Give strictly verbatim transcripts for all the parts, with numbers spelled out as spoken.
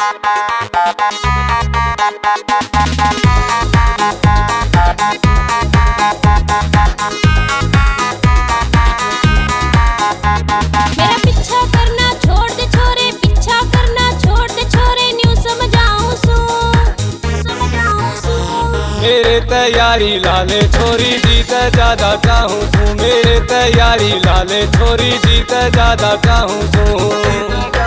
पीछा करना छोड़ दे छोरे, पीछा करना छोड़ दे छोरे, न्यू समझाऊं सू समझाऊं सू। मेरे तैयारी लाले छोरी जीते ज्यादा चाहूं सू, मेरे तैयारी लाले छोरी जीते ज्यादा चाहूं सू।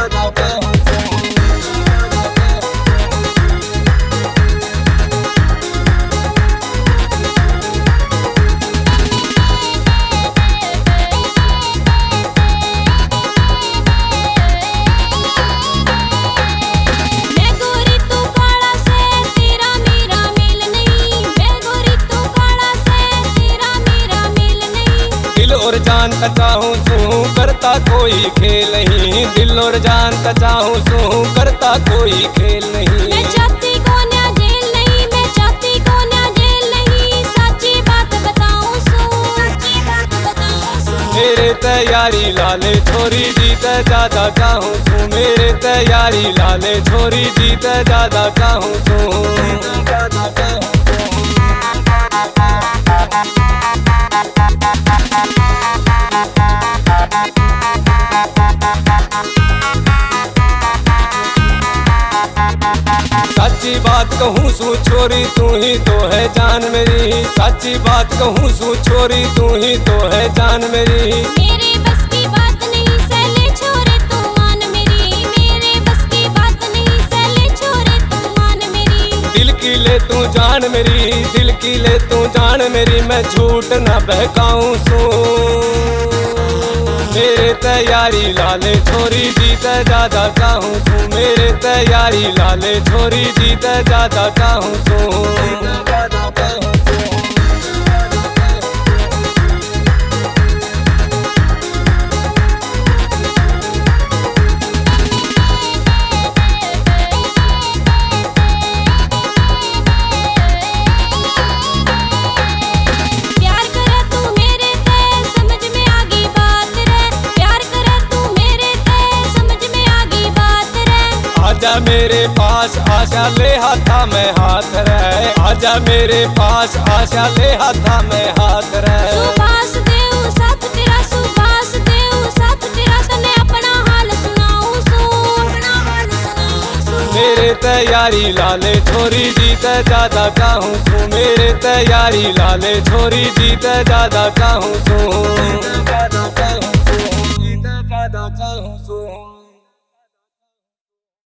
और जान का चाहूं सू करता कोई खेल नहीं, दिल और जान का चाहूं सू करता कोई खेल नहीं। मैं चाहती को ना जेल नहीं, मैं चाहती को ना जेल नहीं, सच्ची बात बताऊं सू सच्ची बात बताऊं सू। मेरे तैयारी लाले छोरी जीते ज्यादा चाहूं सू, मेरे तैयारी लाले छोरी जीते ज्यादा चाहूं सू। सच्ची बात कहूँ सू छोरी तू ही तो है जान मेरी, सच्ची बात कहूँ सू छोरी तू ही तो है जान मेरी। मेरे बस की बात नहीं सहले छोरे तू मान मेरी, मेरे बस की बात नहीं सहले छोरे तू मान मेरी। दिल की ले तू जान मेरी, दिल की ले तू जान मेरी, मैं झूठ न बहकाऊं सू। मेरे तैयारी लाले छोरी जीते ज्यादा चाहूं सू, मेरे तैयारी लाले छोरी जीते ज्यादा चाहूं सू। आजा मेरे पास आशा ले हाथा में हाथ रहे, आजा मेरे पास आशा ले हाथा में हाथ रहे। सुभाष देव साथ तेरा, सुभाष देव साथ तेरा, तने अपना हाल सुनाऊं सू अपना हाल सुनाऊं सू। मेरे तैयारी लाले छोरी जीते ज्यादा चाहूं सू, मेरे तैयारी लाले छोरी जीते ज्यादा चाहूं सू।